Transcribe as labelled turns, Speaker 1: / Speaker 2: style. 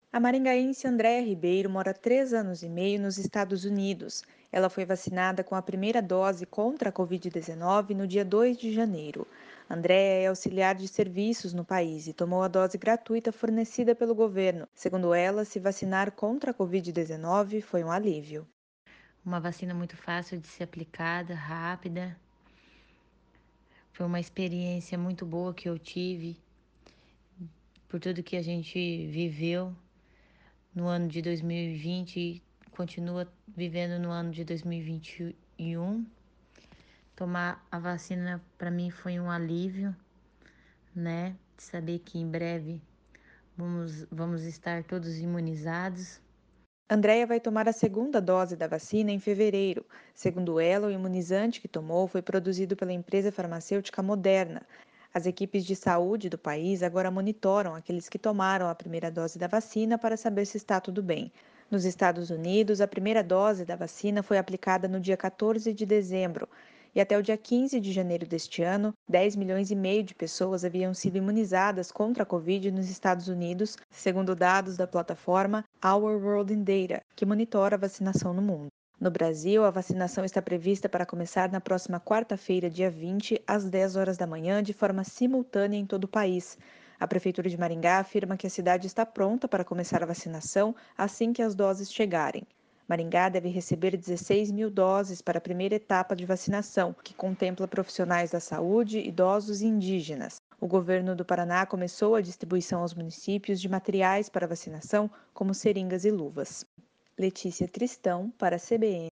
Speaker 1: A maringaense Andréa Ribeiro mora há 3 anos e meio nos Estados Unidos. Ela foi vacinada com a primeira dose contra a Covid-19 no dia 2 de janeiro. Andréa é auxiliar de serviços no país e tomou a dose gratuita fornecida pelo governo. Segundo ela, se vacinar contra a Covid-19 foi um alívio.
Speaker 2: Uma vacina muito fácil de ser aplicada, rápida. Foi uma experiência muito boa que eu tive por tudo que a gente viveu no ano de 2020 e continua vivendo no ano de 2021. Tomar a vacina para mim foi um alívio, né? De saber que em breve vamos estar todos imunizados.
Speaker 1: Andréia vai tomar a segunda dose da vacina em fevereiro. Segundo ela, o imunizante que tomou foi produzido pela empresa farmacêutica Moderna. As equipes de saúde do país agora monitoram aqueles que tomaram a primeira dose da vacina para saber se está tudo bem. Nos Estados Unidos, a primeira dose da vacina foi aplicada no dia 14 de dezembro. E até o dia 15 de janeiro deste ano, 10,5 milhões de pessoas haviam sido imunizadas contra a Covid nos Estados Unidos, segundo dados da plataforma Our World in Data, que monitora a vacinação no mundo. No Brasil, a vacinação está prevista para começar na próxima quarta-feira, dia 20, às 10 horas da manhã, de forma simultânea em todo o país. A Prefeitura de Maringá afirma que a cidade está pronta para começar a vacinação assim que as doses chegarem. Maringá deve receber 16 mil doses para a primeira etapa de vacinação, que contempla profissionais da saúde, idosos e indígenas. O governo do Paraná começou a distribuição aos municípios de materiais para vacinação, como seringas e luvas. Letícia Tristão, para a CBN.